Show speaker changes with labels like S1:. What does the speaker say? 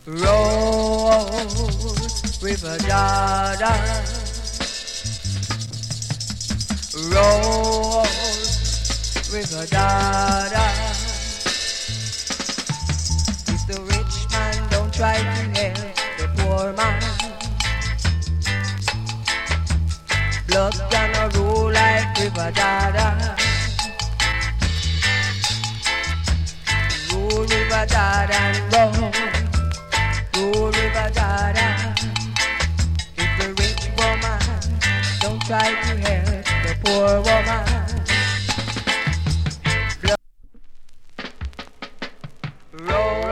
S1: Roll, River Jordan. Roll, River Jordan. If the rich man don't try to help the poor man, blood gonna roll like River Jordan. Roll, River Jordan, roll. Roll, River Jordan. If the rich woman don't try to help the poor woman, blood roll.